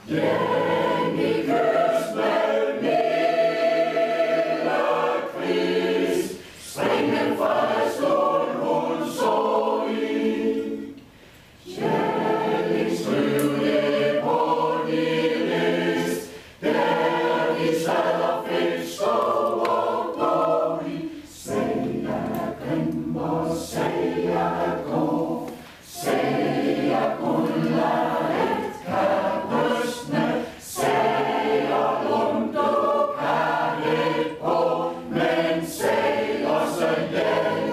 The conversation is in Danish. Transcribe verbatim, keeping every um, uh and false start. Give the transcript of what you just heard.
Jennikes med lille Chris, springen fra stål hun så i. Jennik skrev det på din list, der de sad og fik stå og gå i. Sag jeg grim og sag jeg grå, sag jeg undlader et kappesne, sag jeg rundt og kaldet på, men sag også jeg